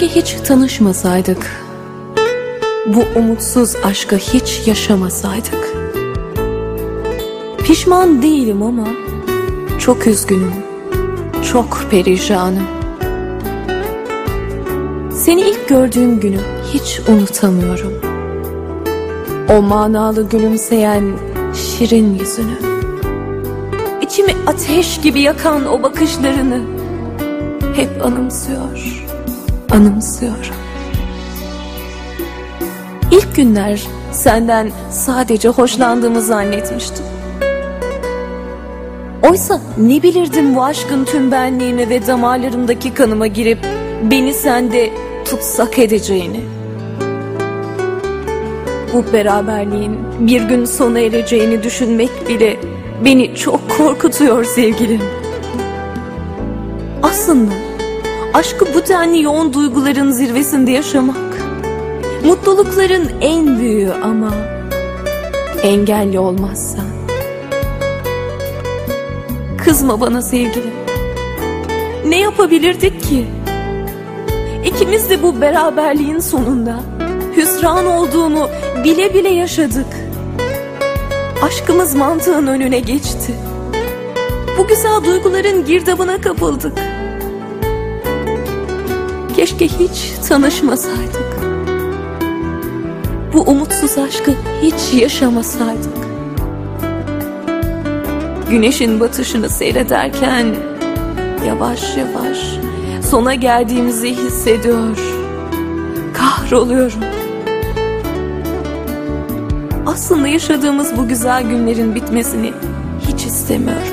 hiç tanışmasaydık, bu umutsuz aşkı hiç yaşamasaydık. Pişman değilim ama çok üzgünüm, çok perişanım. Seni ilk gördüğüm günü hiç unutamıyorum. O manalı gülümseyen şirin yüzünü, İçimi ateş gibi yakan o bakışlarını hep anımsıyorum. İlk günler senden sadece hoşlandığımı zannetmiştim. Oysa ne bilirdim bu aşkın tüm benliğime ve damarlarımdaki kanıma girip beni sende tutsak edeceğini. Bu beraberliğin bir gün sona ereceğini düşünmek bile beni çok korkutuyor sevgilim. Aslında aşkı bu denli yoğun duyguların zirvesinde yaşamak, mutlulukların en büyüğü ama engelli olmazsan. Kızma bana sevgilim. Ne yapabilirdik ki? İkimiz de bu beraberliğin sonunda hüsran olduğunu bile bile yaşadık. Aşkımız mantığın önüne geçti. Bu güzel duyguların girdabına kapıldık. Keşke hiç tanışmasaydık. Bu umutsuz aşkı hiç yaşamasaydık. Güneşin batışını seyrederken yavaş yavaş sona geldiğimizi hissediyor, kahroluyorum. Aslında yaşadığımız bu güzel günlerin bitmesini hiç istemiyorum.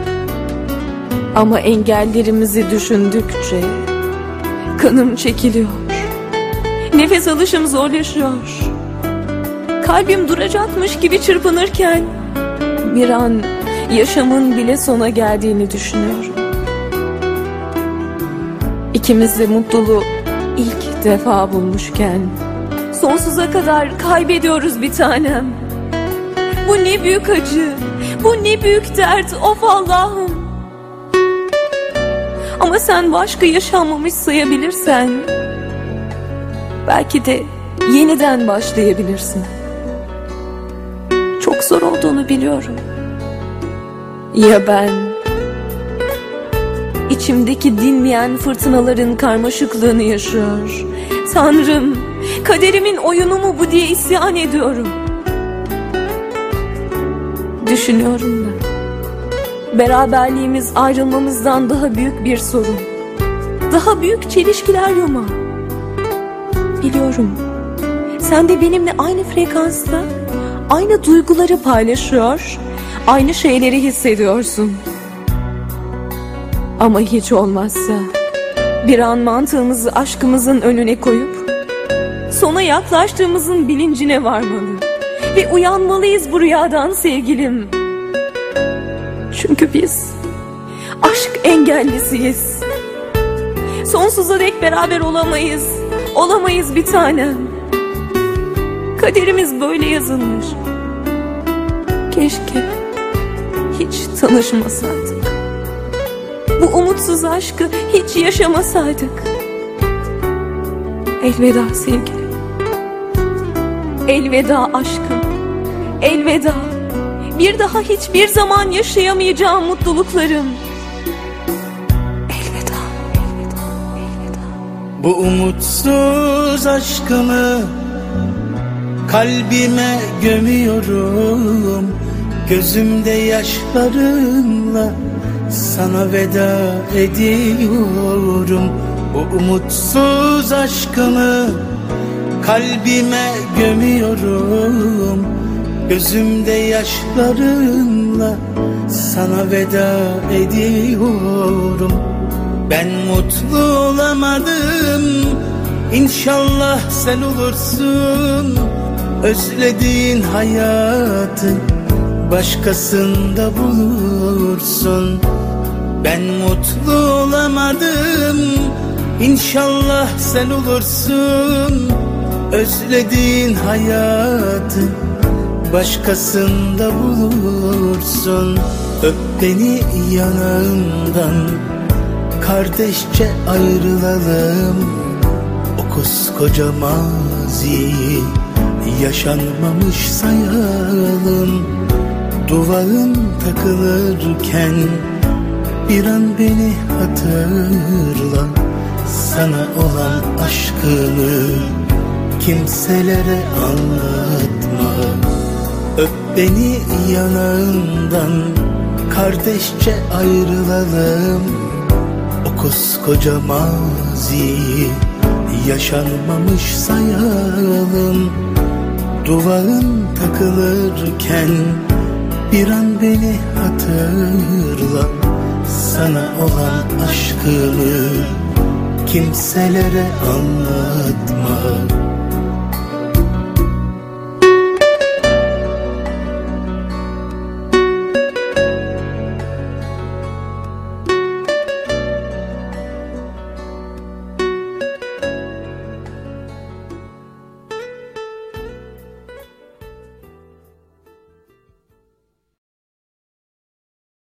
Ama engellerimizi düşündükçe kanım çekiliyor. Nefes alışım zorlaşıyor. Kalbim duracakmış gibi çırpınırken bir an yaşamın bile sona geldiğini düşünüyorum. İkimiz de mutluluğu ilk defa bulmuşken sonsuza kadar kaybediyoruz bir tanem. Bu ne büyük acı, bu ne büyük dert, of Allah'ım. Ama sen bu aşkı yaşanmamış sayabilirsen belki de yeniden başlayabilirsin. Çok zor olduğunu biliyorum. Ya ben? İçimdeki dinmeyen fırtınaların karmaşıklığını yaşıyor. Tanrım, kaderimin oyunu mu bu diye isyan ediyorum. Düşünüyorum da beraberliğimiz ayrılmamızdan daha büyük bir sorun. Daha büyük çelişkiler yumağı. Biliyorum, sen de benimle aynı frekansta, aynı duyguları paylaşıyor, aynı şeyleri hissediyorsun. Ama hiç olmazsa bir an mantığımızı aşkımızın önüne koyup sona yaklaştığımızın bilincine varmalı ve uyanmalıyız bu rüyadan sevgilim. Çünkü biz aşk engellisiyiz. Sonsuza dek beraber olamayız bir tanem. Kaderimiz böyle yazılmış. Keşke hiç tanışmasaydık. Bu umutsuz aşkı hiç yaşamasaydık. Elveda sevgilim. Elveda aşkım. Elveda. Bir daha hiçbir zaman yaşayamayacağım mutluluklarım. Elveda, elveda, elveda. Bu umutsuz aşkımı kalbime gömüyorum. Gözümde yaşlarımla sana veda ediyorum. Bu umutsuz aşkımı kalbime gömüyorum. Gözümde yaşlarımla sana veda ediyorum. Ben mutlu olamadım, İnşallah sen olursun. Özlediğin hayatı başkasında bulursun. Ben mutlu olamadım, İnşallah sen olursun. Özlediğin hayatı başkasında bulursun. Öp beni yanağımdan, kardeşçe ayrılalım. koskoca maziyi yaşanmamış sayalım. Duvağın takılırken bir an beni hatırla. Sana olan aşkımı kimselere anlatma. Öp beni yanağından, kardeşçe ayrılalım. O koskoca maziyi yaşanmamış sayalım. Duvağın takılırken bir an beni hatırla. Sana olan aşkımı kimselere anlatma.